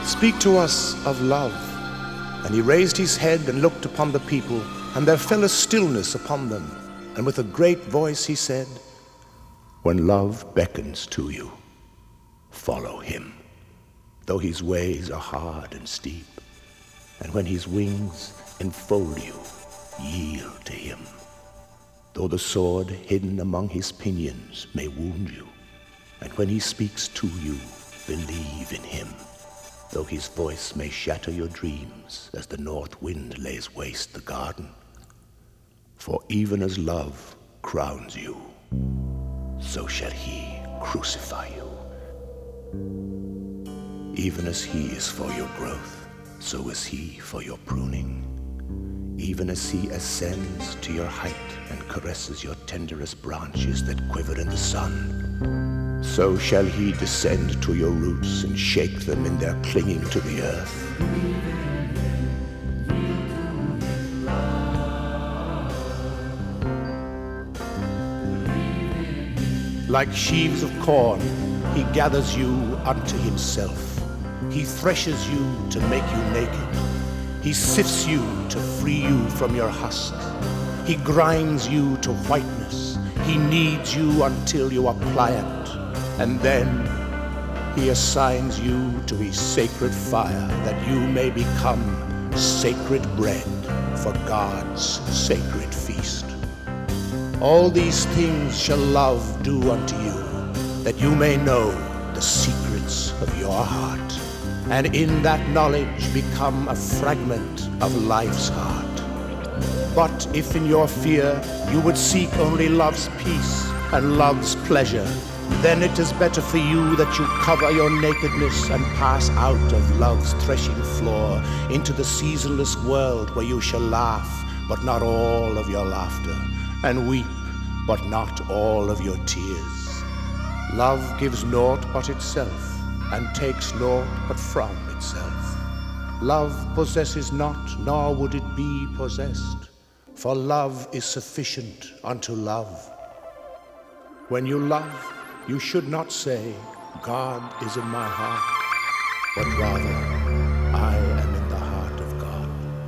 Speak to us of love. And he raised his head and looked upon the people, and there fell a stillness upon them. And with a great voice he said, when love beckons to you, follow him, though his ways are hard and steep. And when his wings enfold you, yield to him. Though the sword hidden among his pinions may wound you, and when he speaks to you, believe in him. Though his voice may shatter your dreams as the north wind lays waste the garden. For even as love crowns you, so shall he crucify you. Even as he is for your growth, so is he for your pruning. Even as he ascends to your height and caresses your tenderest branches that quiver in the sun, so shall he descend to your roots and shake them in their clinging to the earth. Like sheaves of corn, he gathers you unto himself. He threshes you to make you naked. He sifts you to free you from your husk. He grinds you to whiteness. He kneads you until you are pliant. And then he assigns you to his sacred fire, that you may become sacred bread for God's sacred feast. All these things shall love do unto you, that you may know the secrets of your heart, and in that knowledge become a fragment of life's heart. But if in your fear you would seek only love's peace and love's pleasure, then it is better for you that you cover your nakedness and pass out of love's threshing floor into the seasonless world, where you shall laugh, but not all of your laughter, and weep, but not all of your tears. Love gives naught but itself, and takes naught but from itself. Love possesses not, nor would it be possessed, for love is sufficient unto love. When you love, you should not say, God is in my heart, but rather,